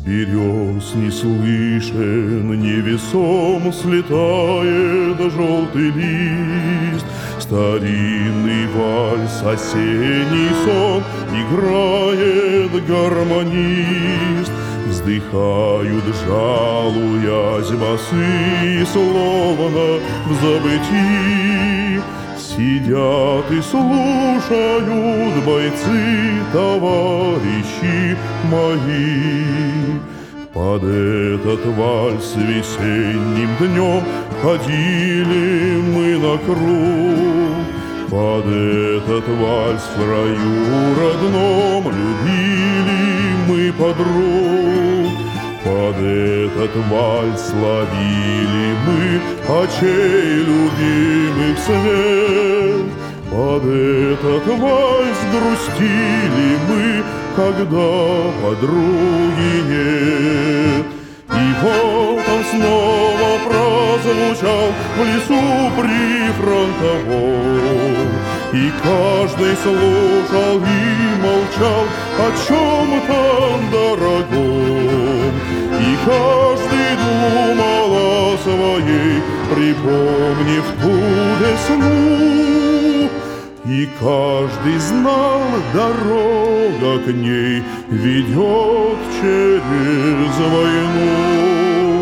берез не слышен, невесом слетает желтый лист. Старинный вальс, осенний сон, играет гармонист. Вздыхают, жалуясь, басы, словно в забытии. Сидят и слушают бойцы, товарищи мои. Под этот вальс весенним днем ходили мы на круг. Под этот вальс в раю родном любили мы подруг. Под этот вальс ловили мы очей любимых свет. Под этот вальс грустили мы, когда подруги нет. И вот он снова прозвучал в лесу прифронтовом, и каждый слушал и молчал о чем-то дорогом. И каждый думал о своей, припомнив ту весну. И каждый знал, дорога к ней ведет через войну.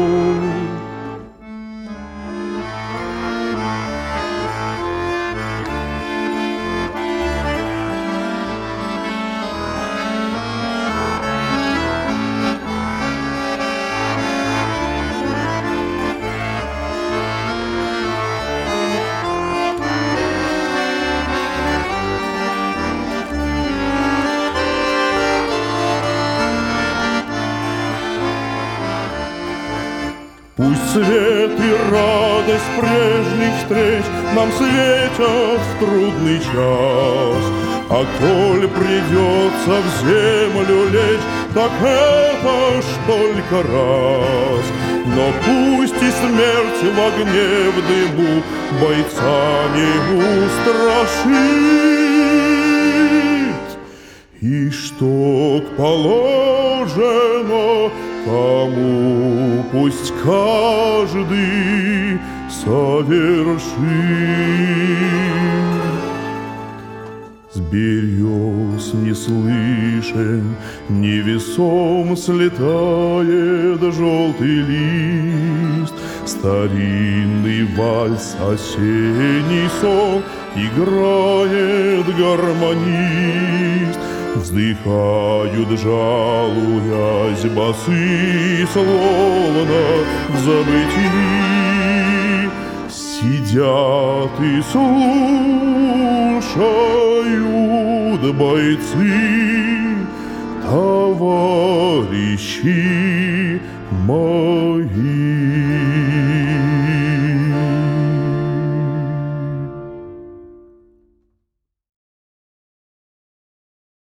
Пусть свет и радость прежних встреч нам светят в трудный час, а коль придется в землю лечь, так это ж только раз. Но пусть и смерть в огне, в дыму бойца не устрашит, и что положено кому, пусть каждый совершит. С берез не слышен, невесом слетает желтый лист. Старинный вальс, осенний сон, играет гармонист. Вздыхают, жалуясь, басы, словно в забытии. Сидят и слушают бойцы, товарищи мои.